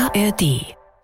ARD.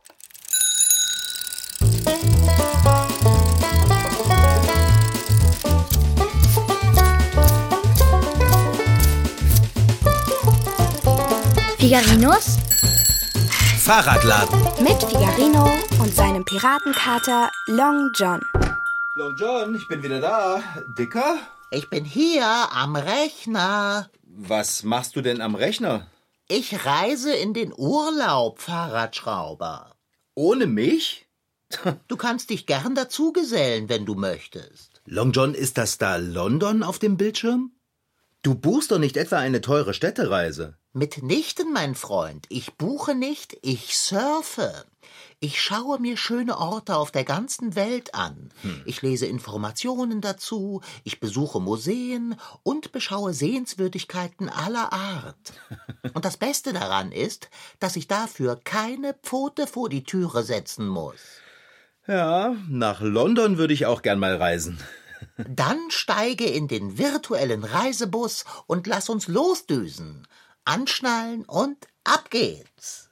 Figarinos Fahrradladen. mit Figarino und seinem Piratenkater Long John. Long John, ich bin wieder da. Dicker? Ich bin hier am Rechner. Was machst du denn am Rechner? Ich reise in den Urlaub, Fahrradschrauber. Ohne mich? Du kannst dich gern dazugesellen, wenn du möchtest. Long John, ist das da London auf dem Bildschirm? Du buchst doch nicht etwa eine teure Städtereise. Mitnichten, mein Freund. Ich buche nicht, ich surfe. Ich schaue mir schöne Orte auf der ganzen Welt an. Ich lese Informationen dazu, ich besuche Museen und beschaue Sehenswürdigkeiten aller Art. Und das Beste daran ist, dass ich dafür keine Pfote vor die Türe setzen muss. Ja, nach London würde ich auch gern mal reisen. Dann steige in den virtuellen Reisebus und lass uns losdüsen. Anschnallen und ab geht's.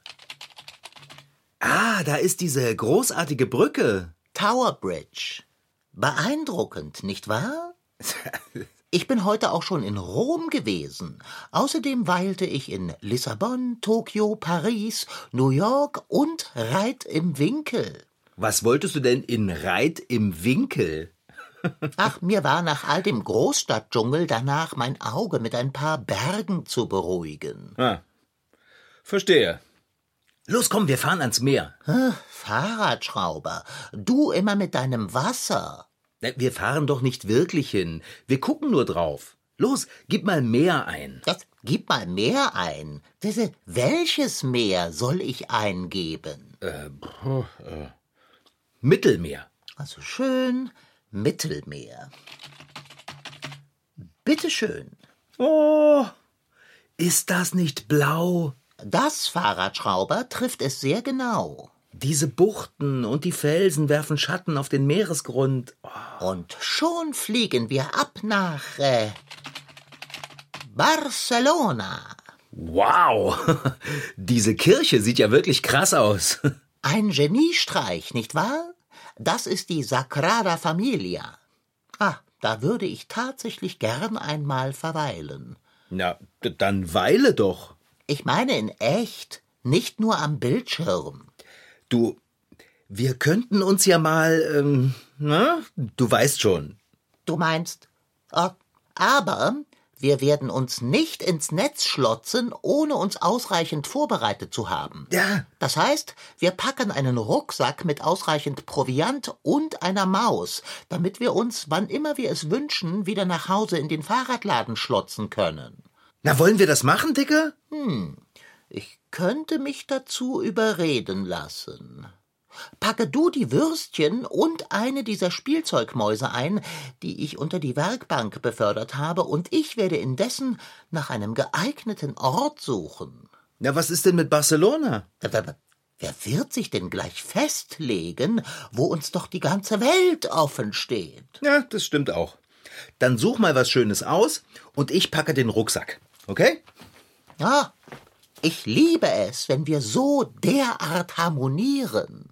Ah, da ist diese großartige Brücke. Tower Bridge. Beeindruckend, nicht wahr? Ich bin heute auch schon in Rom gewesen. Außerdem weilte ich in Lissabon, Tokio, Paris, New York und Reit im Winkel. Was wolltest du denn in Reit im Winkel? Ach, mir war nach all dem Großstadtdschungel danach mein Auge mit ein paar Bergen zu beruhigen. Ah, verstehe. Los, komm, wir fahren ans Meer. Fahrradschrauber, du immer mit deinem Wasser. Wir fahren doch nicht wirklich hin. Wir gucken nur drauf. Los, gib mal Meer ein. Das, gib mal Meer ein. Welches Meer soll ich eingeben? Mittelmeer. Also schön Mittelmeer. Bitteschön. Oh, ist das nicht blau? Das, Fahrradschrauber, trifft es sehr genau. Diese Buchten und die Felsen werfen Schatten auf den Meeresgrund. Oh. Und schon fliegen wir ab nach Barcelona. Wow, diese Kirche sieht ja wirklich krass aus. Ein Geniestreich, nicht wahr? Das ist die Sagrada Familia. Ah, da würde ich tatsächlich gern einmal verweilen. Na, dann weile doch. Ich meine in echt, nicht nur am Bildschirm. Du, wir könnten uns ja mal, du weißt schon. Du meinst, aber wir werden uns nicht ins Netz schlotzen, ohne uns ausreichend vorbereitet zu haben. Ja. Das heißt, wir packen einen Rucksack mit ausreichend Proviant und einer Maus, damit wir uns, wann immer wir es wünschen, wieder nach Hause in den Fahrradladen schlotzen können. Na, wollen wir das machen, Dicker? Ich könnte mich dazu überreden lassen. Packe du die Würstchen und eine dieser Spielzeugmäuse ein, die ich unter die Werkbank befördert habe, und ich werde indessen nach einem geeigneten Ort suchen. Na, was ist denn mit Barcelona? Wer wird sich denn gleich festlegen, wo uns doch die ganze Welt offen steht? Ja, das stimmt auch. Dann such mal was Schönes aus und ich packe den Rucksack, okay? Ja, ich liebe es, wenn wir so derart harmonieren.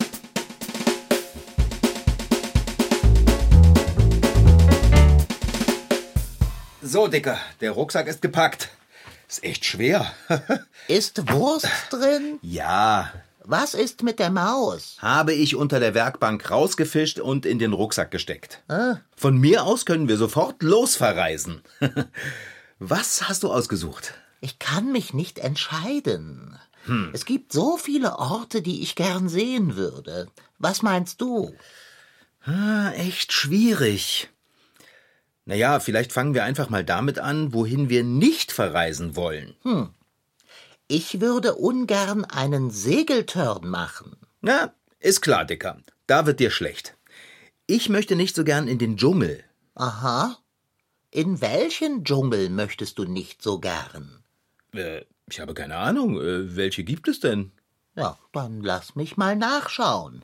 So, Dicker, der Rucksack ist gepackt. Ist echt schwer. Ist Wurst drin? Ja, Was ist mit der Maus? habe ich unter der Werkbank rausgefischt und in den Rucksack gesteckt. Von mir aus können wir sofort losverreisen. Was hast du ausgesucht? Ich kann mich nicht entscheiden. Es gibt so viele Orte, die ich gern sehen würde. Was meinst du? Echt schwierig. Naja, vielleicht fangen wir einfach mal damit an, wohin wir nicht verreisen wollen. Ich würde ungern einen Segeltörn machen. Na, ist klar, Dicker. Da wird dir schlecht. Ich möchte nicht so gern in den Dschungel. Aha. In welchen Dschungel möchtest du nicht so gern? Ich habe keine Ahnung. Welche gibt es denn? Ja, dann lass mich mal nachschauen.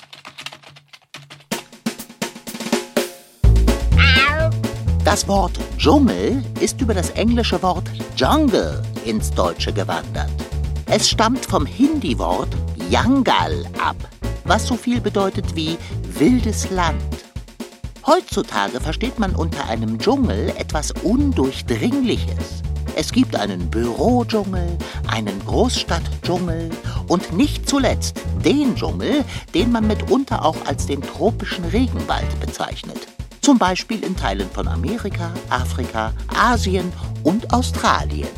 Das Wort Dschungel ist über das englische Wort Jungle ins Deutsche gewandert. Es stammt vom Hindi-Wort Jangal ab, was so viel bedeutet wie wildes Land. Heutzutage versteht man unter einem Dschungel etwas Undurchdringliches. Es gibt einen Bürodschungel, einen Großstadtdschungel und nicht zuletzt den Dschungel, den man mitunter auch als den tropischen Regenwald bezeichnet. Zum Beispiel in Teilen von Amerika, Afrika, Asien und Australien.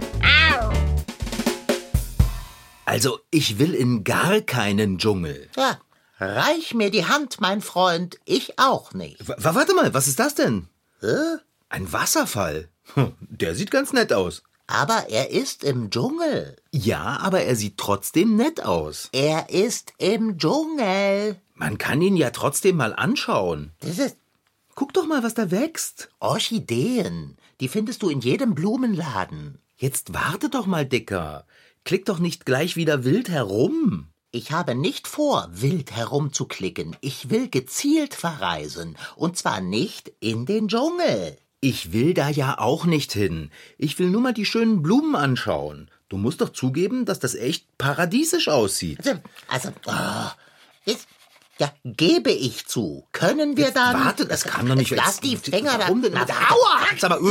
Also, ich will in gar keinen Dschungel. Ja, reich mir die Hand, mein Freund, ich auch nicht. Warte mal, was ist das denn? Hä? Ein Wasserfall. Der sieht ganz nett aus. Aber er ist im Dschungel. Ja, aber er sieht trotzdem nett aus. Er ist im Dschungel. Man kann ihn ja trotzdem mal anschauen. Das ist Guck doch mal, was da wächst. Orchideen. Die findest du in jedem Blumenladen. Jetzt warte doch mal, Dicker. Klick doch nicht gleich wieder wild herum. Ich habe nicht vor, wild herumzuklicken. Ich will gezielt verreisen. Und zwar nicht in den Dschungel. Ich will da ja auch nicht hin. Ich will nur mal die schönen Blumen anschauen. Du musst doch zugeben, dass das echt paradiesisch aussieht. Ja, gebe ich zu. Können wir dann... Warte, das kann doch nicht... Lass die Finger da... Warum denn? Na, aua! Sag mal...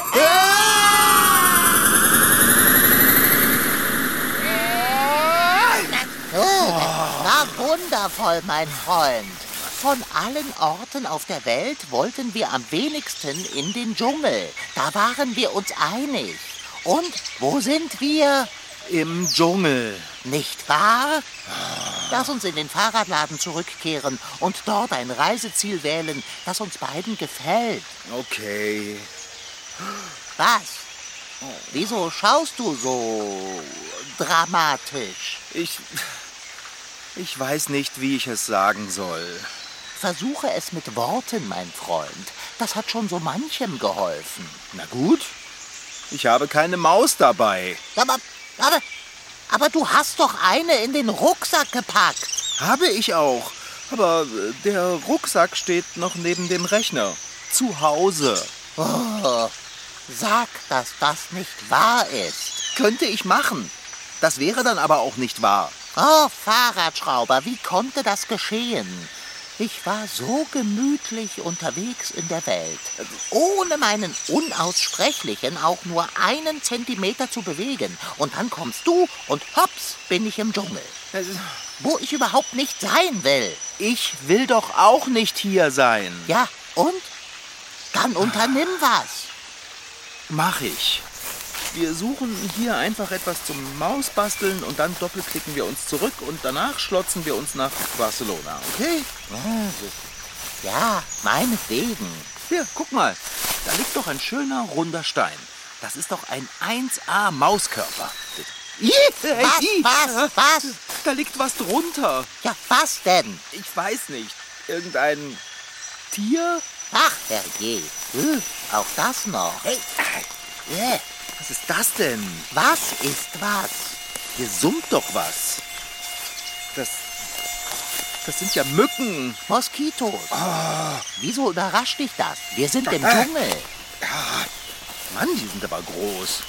Na, wundervoll, mein Freund. Von allen Orten auf der Welt wollten wir am wenigsten in den Dschungel. Da waren wir uns einig. Und wo sind wir? Im Dschungel. Nicht wahr? Lass uns in den Fahrradladen zurückkehren und dort ein Reiseziel wählen, das uns beiden gefällt. Okay. Was? Wieso schaust du so dramatisch? Ich weiß nicht, wie ich es sagen soll. Versuche es mit Worten, mein Freund. Das hat schon so manchem geholfen. Na gut, ich habe keine Maus dabei. Aber du hast doch eine in den Rucksack gepackt. Habe ich auch. Aber der Rucksack steht noch neben dem Rechner. Zu Hause. Oh, sag, dass das nicht wahr ist. Könnte ich machen. Das wäre dann aber auch nicht wahr. Oh, Fahrradschrauber, wie konnte das geschehen? Ich war so gemütlich unterwegs in der Welt, ohne meinen Unaussprechlichen auch nur einen Zentimeter zu bewegen. Und dann kommst du und hops, bin ich im Dschungel, wo ich überhaupt nicht sein will. Ich will doch auch nicht hier sein. Ja, und? Dann unternimm was. Mach ich. Wir suchen hier einfach etwas zum Mausbasteln und dann doppelklicken wir uns zurück und danach schlotzen wir uns nach Barcelona, okay? Ja, meinetwegen. Hier, guck mal. Da liegt doch ein schöner, runder Stein. Das ist doch ein 1A Mauskörper. Was? Da liegt was drunter. Ja, was denn? Ich weiß nicht. Irgendein Tier? Ach, herrje. Auch das noch. Hey, was ist das denn? Was ist was? Hier summt doch was. Das sind ja Mücken. Moskitos. Oh. Wieso überrascht dich das? Wir sind im Dschungel. Ja, Mann, die sind aber groß.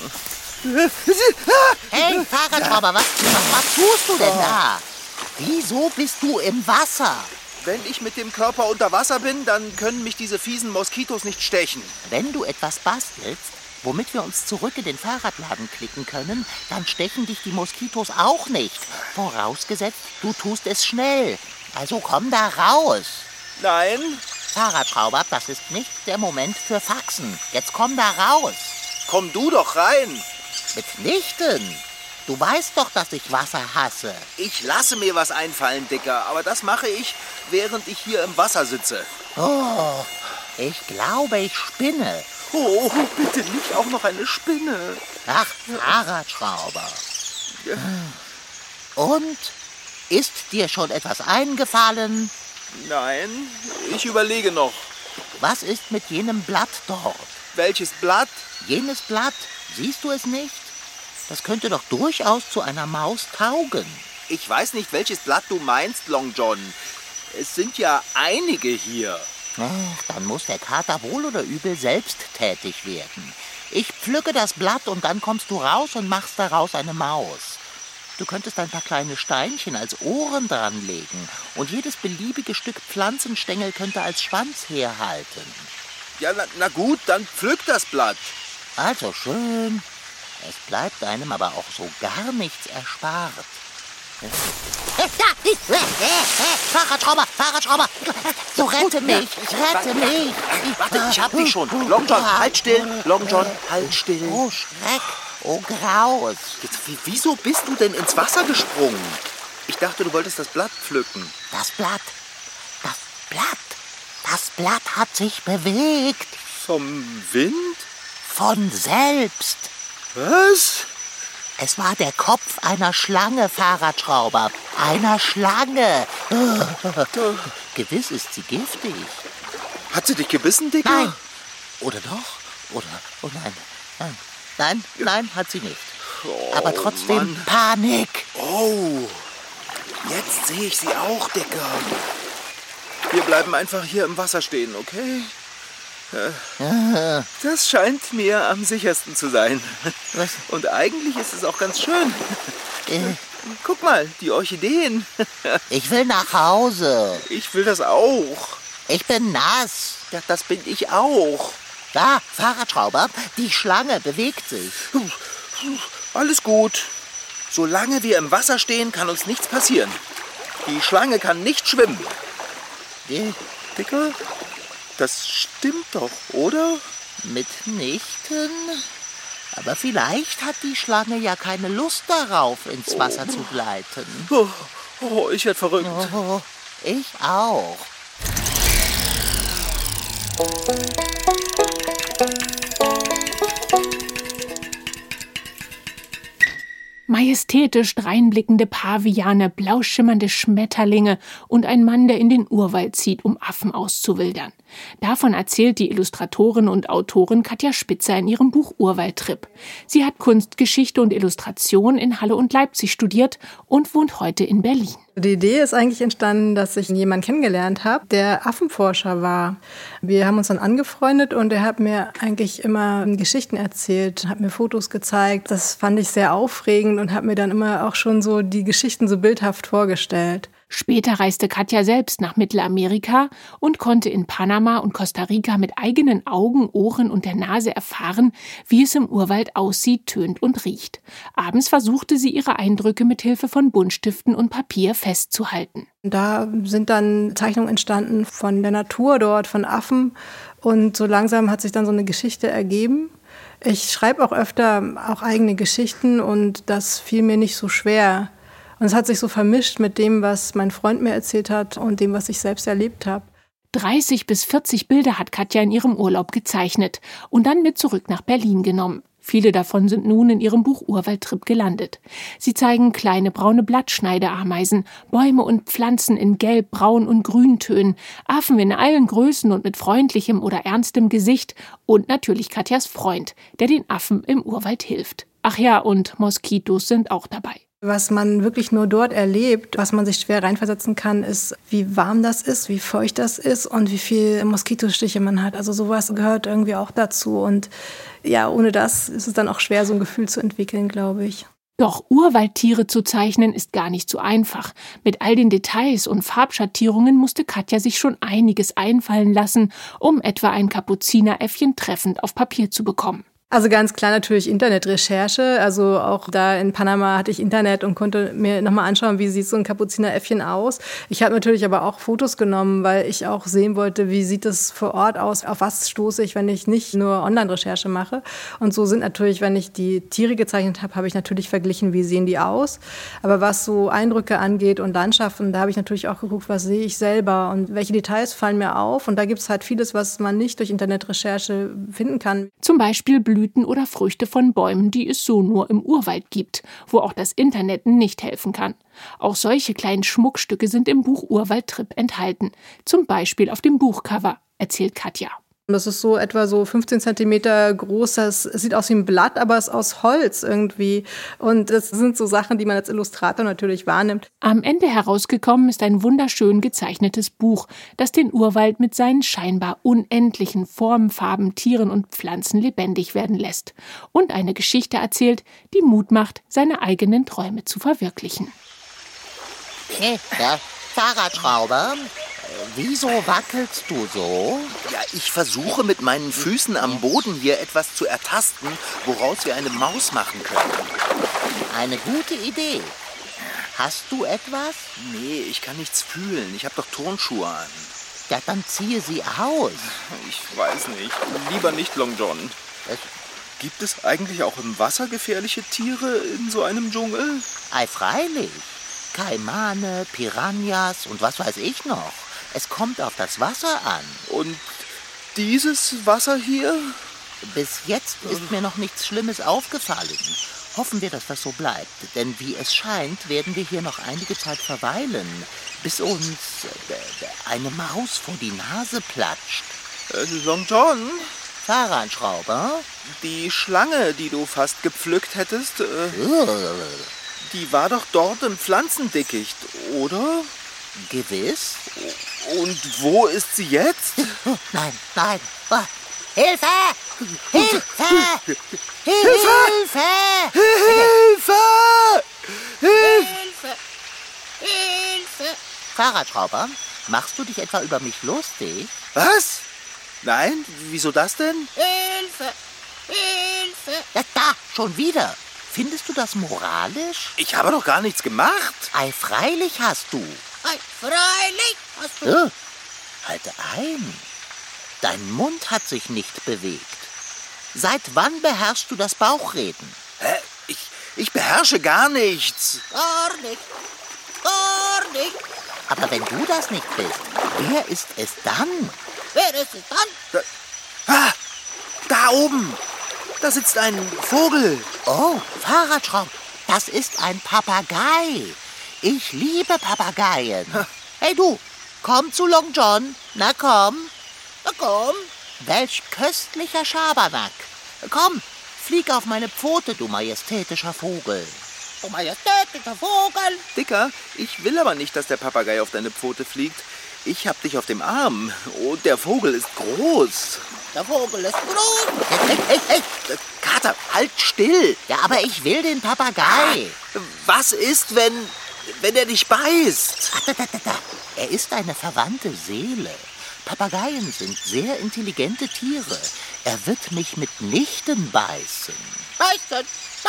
Hey, Fahrradschrauber, was tust du denn da? Wieso bist du im Wasser? Wenn ich mit dem Körper unter Wasser bin, dann können mich diese fiesen Moskitos nicht stechen. Wenn du etwas bastelst, womit wir uns zurück in den Fahrradladen klicken können, dann stechen dich die Moskitos auch nicht. Vorausgesetzt, du tust es schnell. Also komm da raus. Nein. Fahrradschrauber, das ist nicht der Moment für Faxen. Jetzt komm da raus. Komm du doch rein. Mitnichten. Du weißt doch, dass ich Wasser hasse. Ich lasse mir was einfallen, Dicker. Aber das mache ich, während ich hier im Wasser sitze. Oh, ich glaube, ich spinne. Oh, bitte nicht auch noch eine Spinne. Ach, Fahrradschrauber. Und? Ist dir schon etwas eingefallen? Nein, ich überlege noch. Was ist mit jenem Blatt dort? Welches Blatt? Jenes Blatt, siehst du es nicht? Das könnte doch durchaus zu einer Maus taugen. Ich weiß nicht, welches Blatt du meinst, Long John. Es sind ja einige hier. Ach, dann muss der Kater wohl oder übel selbst tätig werden. Ich pflücke das Blatt und dann kommst du raus und machst daraus eine Maus. Du könntest ein paar kleine Steinchen als Ohren dranlegen und jedes beliebige Stück Pflanzenstängel könnte als Schwanz herhalten. Ja, na gut, dann pflück das Blatt. Also schön. Es bleibt einem aber auch so gar nichts erspart. Fahrradschrauber! So, rette mich! Warte, ich hab dich schon. Long John, halt still. Long John, halt still. Oh, Schreck! Oh, Graus! Jetzt, wieso bist du denn ins Wasser gesprungen? Ich dachte, du wolltest das Blatt pflücken. Das Blatt hat sich bewegt. Vom Wind? Von selbst. Was? Es war der Kopf einer Schlange, Fahrradschrauber. Einer Schlange. Gewiss ist sie giftig. Hat sie dich gebissen, Dicker? Nein. Oder doch? Oder? Oh nein. Nein, hat sie nicht. Aber trotzdem Mann. Panik. Oh, jetzt sehe ich sie auch, Dicker. Wir bleiben einfach hier im Wasser stehen, okay? Das scheint mir am sichersten zu sein. Was? Und eigentlich ist es auch ganz schön. Guck mal, die Orchideen. Ich will nach Hause. Ich will das auch. Ich bin nass. Ja, das bin ich auch. Da, Fahrradschrauber, die Schlange bewegt sich. Alles gut. Solange wir im Wasser stehen, kann uns nichts passieren. Die Schlange kann nicht schwimmen. Dicker, das stimmt doch, oder? Mitnichten. Aber vielleicht hat die Schlange ja keine Lust darauf, ins Wasser zu gleiten. Ich werd verrückt. Oh, ich auch. Majestätisch dreinblickende Paviane, blau schimmernde Schmetterlinge und ein Mann, der in den Urwald zieht, um Affen auszuwildern. Davon erzählt die Illustratorin und Autorin Katja Spitzer in ihrem Buch Urwaldtrip. Sie hat Kunstgeschichte und Illustration in Halle und Leipzig studiert und wohnt heute in Berlin. Die Idee ist eigentlich entstanden, dass ich jemanden kennengelernt habe, der Affenforscher war. Wir haben uns dann angefreundet und er hat mir eigentlich immer Geschichten erzählt, hat mir Fotos gezeigt. Das fand ich sehr aufregend und hat mir dann immer auch schon so die Geschichten so bildhaft vorgestellt. Später reiste Katja selbst nach Mittelamerika und konnte in Panama und Costa Rica mit eigenen Augen, Ohren und der Nase erfahren, wie es im Urwald aussieht, tönt und riecht. Abends versuchte sie, ihre Eindrücke mit Hilfe von Buntstiften und Papier festzuhalten. Da sind dann Zeichnungen entstanden von der Natur dort, von Affen. Und so langsam hat sich dann so eine Geschichte ergeben. Ich schreibe auch öfter auch eigene Geschichten und das fiel mir nicht so schwer. Und es hat sich so vermischt mit dem, was mein Freund mir erzählt hat und dem, was ich selbst erlebt habe. 30 bis 40 Bilder hat Katja in ihrem Urlaub gezeichnet und dann mit zurück nach Berlin genommen. Viele davon sind nun in ihrem Buch Urwaldtrip gelandet. Sie zeigen kleine braune Blattschneideameisen, Bäume und Pflanzen in Gelb, Braun und Grüntönen, Affen in allen Größen und mit freundlichem oder ernstem Gesicht und natürlich Katjas Freund, der den Affen im Urwald hilft. Ach ja, und Moskitos sind auch dabei. Was man wirklich nur dort erlebt, was man sich schwer reinversetzen kann, ist, wie warm das ist, wie feucht das ist und wie viel Moskitostiche man hat. Also sowas gehört irgendwie auch dazu. Und ja, ohne das ist es dann auch schwer, so ein Gefühl zu entwickeln, glaube ich. Doch Urwaldtiere zu zeichnen ist gar nicht so einfach. Mit all den Details und Farbschattierungen musste Katja sich schon einiges einfallen lassen, um etwa ein Kapuzineräffchen treffend auf Papier zu bekommen. Also ganz klar natürlich Internetrecherche. Also auch da in Panama hatte ich Internet und konnte mir nochmal anschauen, wie sieht so ein Kapuzineräffchen aus. Ich habe natürlich aber auch Fotos genommen, weil ich auch sehen wollte, wie sieht es vor Ort aus, auf was stoße ich, wenn ich nicht nur Online-Recherche mache. Und so sind natürlich, wenn ich die Tiere gezeichnet habe, habe ich natürlich verglichen, wie sehen die aus. Aber was so Eindrücke angeht und Landschaften, da habe ich natürlich auch geguckt, was sehe ich selber und welche Details fallen mir auf. Und da gibt es halt vieles, was man nicht durch Internetrecherche finden kann. Zum Beispiel Blüten oder Früchte von Bäumen, die es so nur im Urwald gibt, wo auch das Internet nicht helfen kann. Auch solche kleinen Schmuckstücke sind im Buch Urwaldtrip enthalten. Zum Beispiel auf dem Buchcover, erzählt Katja. Das ist so etwa so 15 Zentimeter groß. Das sieht aus wie ein Blatt, aber es ist aus Holz irgendwie. Und das sind so Sachen, die man als Illustrator natürlich wahrnimmt. Am Ende herausgekommen ist ein wunderschön gezeichnetes Buch, das den Urwald mit seinen scheinbar unendlichen Formen, Farben, Tieren und Pflanzen lebendig werden lässt. Und eine Geschichte erzählt, die Mut macht, seine eigenen Träume zu verwirklichen. Ja, Fahrradschrauber, wieso wackelst du so? Ja, ich versuche mit meinen Füßen am Boden hier etwas zu ertasten, woraus wir eine Maus machen können. Eine gute Idee. Hast du etwas? Nee, ich kann nichts fühlen. Ich habe doch Turnschuhe an. Ja, dann ziehe sie aus. Ich weiß nicht. Lieber nicht, Long John. Gibt es eigentlich auch im Wasser gefährliche Tiere in so einem Dschungel? Ei, freilich. Kaimane, Piranhas und was weiß ich noch. Es kommt auf das Wasser an. Und dieses Wasser hier? Bis jetzt ist mir noch nichts Schlimmes aufgefallen. Hoffen wir, dass das so bleibt. Denn wie es scheint, werden wir hier noch einige Zeit verweilen, bis uns eine Maus vor die Nase platscht. Long John? Fahrradschrauber? Die Schlange, die du fast gepflückt hättest, die war doch dort im Pflanzendickicht, oder? Gewiss. Und wo ist sie jetzt? Nein. Hilfe! Hilfe! Hilfe! Hilfe! Hilfe! Fahrradschrauber, machst du dich etwa über mich lustig? Was? Nein? Wieso das denn? Hilfe! Ja, da, schon wieder. Findest du das moralisch? Ich habe doch gar nichts gemacht. Ei, freilich hast du. Ei, freilich hast du. Halte ein. Dein Mund hat sich nicht bewegt. Seit wann beherrschst du das Bauchreden? Hä? Ich beherrsche gar nichts. Gar nicht. Gar nicht. Aber wenn du das nicht bist, wer ist es dann? Wer ist es dann? Da oben. Da sitzt ein Vogel. Oh, Fahrradschrauber, das ist ein Papagei. Ich liebe Papageien. Hey du, komm zu Long John. Na komm. Na komm. Welch köstlicher Schabernack. Komm, flieg auf meine Pfote, du majestätischer Vogel. Du majestätischer Vogel. Dicker, ich will aber nicht, dass der Papagei auf deine Pfote fliegt. Ich hab dich auf dem Arm. Und der Vogel ist groß. Der Vogel ist groß. Hey. Kater, halt still. Ja, aber ich will den Papagei. Was ist, wenn er dich beißt? Da. Er ist eine verwandte Seele. Papageien sind sehr intelligente Tiere. Er wird mich mitnichten beißen. Beißen.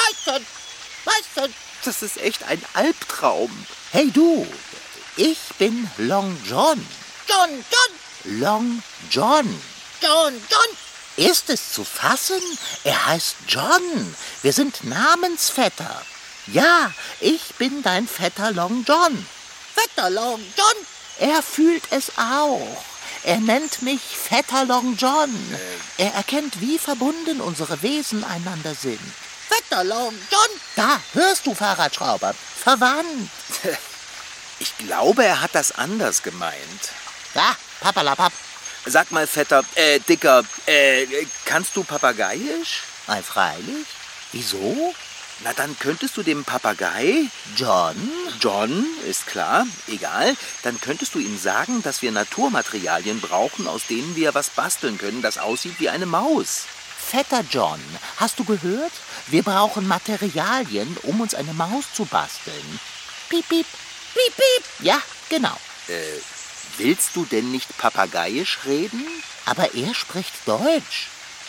Das ist echt ein Albtraum. Hey du, ich bin Long John. John. Long John. John. Ist es zu fassen? Er heißt John. Wir sind Namensvetter. Ja, ich bin dein Vetter Long John. Vetter Long John. Er fühlt es auch. Er nennt mich Vetter Long John. Er erkennt, wie verbunden unsere Wesen einander sind. Vetter Long John. Da, hörst du, Fahrradschrauber? Verwandt. Ich glaube, er hat das anders gemeint. Da, Papalapap. Sag mal, Vetter, Dicker, kannst du Papageiisch? Ei, freilich. Wieso? Na, dann könntest du dem Papagei... John, ist klar, egal. Dann könntest du ihm sagen, dass wir Naturmaterialien brauchen, aus denen wir was basteln können, das aussieht wie eine Maus. Vetter John, hast du gehört? Wir brauchen Materialien, um uns eine Maus zu basteln. Piep, piep. Piep, piep. Ja, genau. Willst du denn nicht Papageiisch reden? Aber er spricht Deutsch.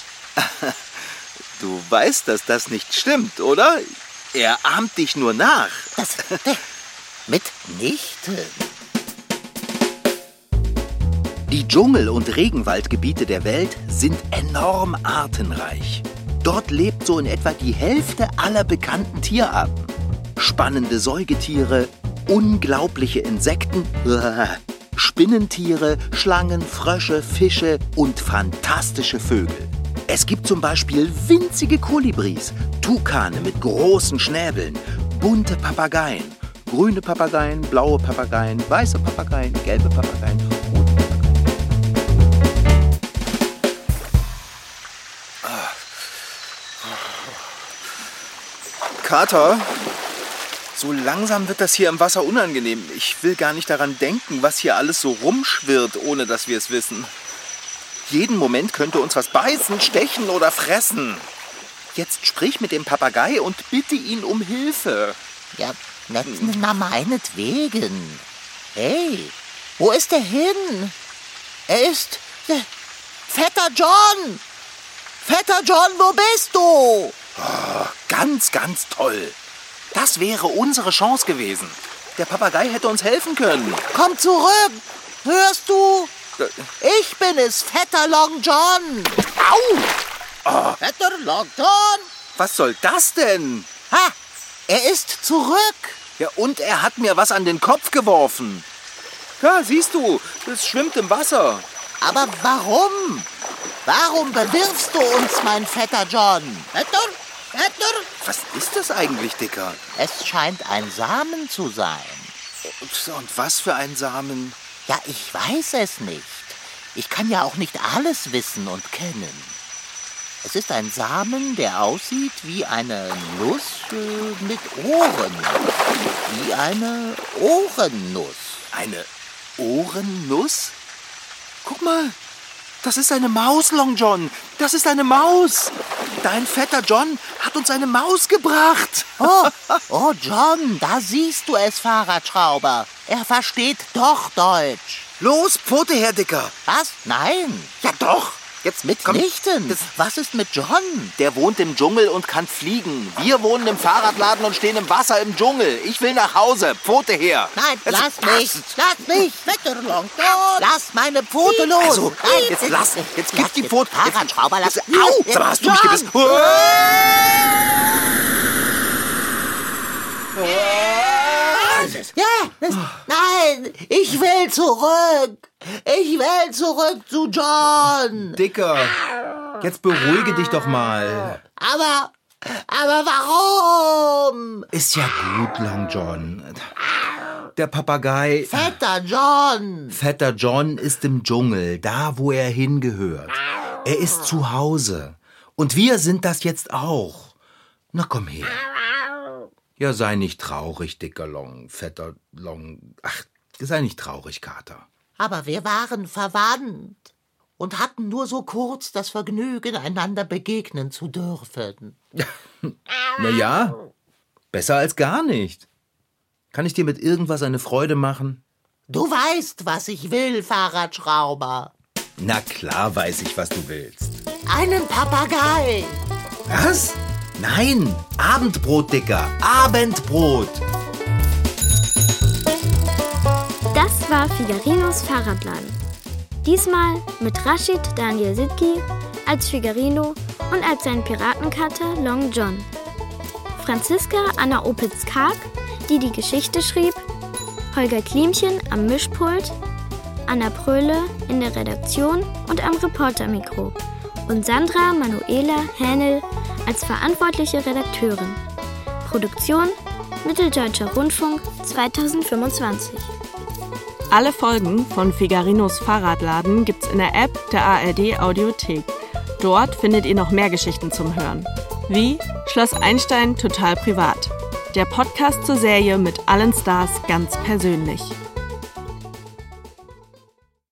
Du weißt, dass das nicht stimmt, oder? Er ahmt dich nur nach. Das mitnichten. Die Dschungel- und Regenwaldgebiete der Welt sind enorm artenreich. Dort lebt so in etwa die Hälfte aller bekannten Tierarten. Spannende Säugetiere, unglaubliche Insekten, Spinnentiere, Schlangen, Frösche, Fische und fantastische Vögel. Es gibt zum Beispiel winzige Kolibris, Tukane mit großen Schnäbeln, bunte Papageien, grüne Papageien, blaue Papageien, weiße Papageien, gelbe Papageien, rote Papageien. Kater, so langsam wird das hier im Wasser unangenehm. Ich will gar nicht daran denken, was hier alles so rumschwirrt, ohne dass wir es wissen. Jeden Moment könnte uns was beißen, stechen oder fressen. Jetzt sprich mit dem Papagei und bitte ihn um Hilfe. Ja, na meinetwegen. Hey, wo ist er hin? Er ist... Vetter John! Vetter John, wo bist du? Oh, ganz, ganz toll. Das wäre unsere Chance gewesen. Der Papagei hätte uns helfen können. Komm zurück! Hörst du? Ich bin es, Vetter Long John. Au! Oh, Vetter Long John. was soll das denn? Ha! Er ist zurück. Ja, und er hat mir was an den Kopf geworfen. Ja, siehst du, es schwimmt im Wasser. Aber warum? Warum bewirfst du uns, mein Vetter John? Vetter. Was ist das eigentlich, Dicker? Es scheint ein Samen zu sein. Und was für ein Samen? Ja, ich weiß es nicht. Ich kann ja auch nicht alles wissen und kennen. Es ist ein Samen, der aussieht wie eine Nuss mit Ohren. Wie eine Ohrennuss. Eine Ohrennuss? Guck mal, das ist eine Maus, Long John. Das ist eine Maus. Dein Vetter John hat uns eine Maus gebracht. Oh, John, da siehst du es, Fahrradschrauber. Er versteht doch Deutsch. Los, Pfote her, Dicker. Was? Nein. Ja doch. Jetzt Mitnichten. Das, Was ist mit John? der wohnt im Dschungel und kann fliegen. Wir wohnen im Fahrradladen und stehen im Wasser im Dschungel. Ich will nach Hause. Pfote her. Nein, Jetzt lass mich. Lass mich. Vetter Long John. Lass meine Pfote los. Also, Nein, jetzt lass. Jetzt gib die Pfote. Fahrradschrauber, lass. Jetzt, au! Sag mal, hast du mich gebissen? Ja, nein, ich will zurück. Ich will zurück zu John. Dicker, jetzt beruhige dich doch mal. Aber warum? Ist ja gut, Long John. Der Papagei... Vetter John ist im Dschungel, da wo er hingehört. Er ist zu Hause. Und wir sind das jetzt auch. Na komm her. Ja, sei nicht traurig, dicker Long, fetter Long. Ach, sei nicht traurig, Kater. Aber wir waren verwandt und hatten nur so kurz das Vergnügen, einander begegnen zu dürfen. Na ja, besser als gar nicht. Kann ich dir mit irgendwas eine Freude machen? Du weißt, was ich will, Fahrradschrauber. Na klar weiß ich, was du willst. Einen Papagei. Was? Nein, Abendbrot, Dicker, Abendbrot. Das war Figarinos Fahrradladen. Diesmal mit Rashid Daniel Sidki als Figarino und als sein Piratenkater Long John. Franziska Anna Opitz-Karg, die die Geschichte schrieb, Holger Klimchen am Mischpult, Anna Pröhle in der Redaktion und am Reportermikro und Sandra Manuela Hähnel als verantwortliche Redakteurin. Produktion Mitteldeutscher Rundfunk 2025. Alle Folgen von Figarinos Fahrradladen gibt's in der App der ARD Audiothek. Dort findet ihr noch mehr Geschichten zum Hören. Wie Schloss Einstein total privat. Der Podcast zur Serie mit allen Stars ganz persönlich.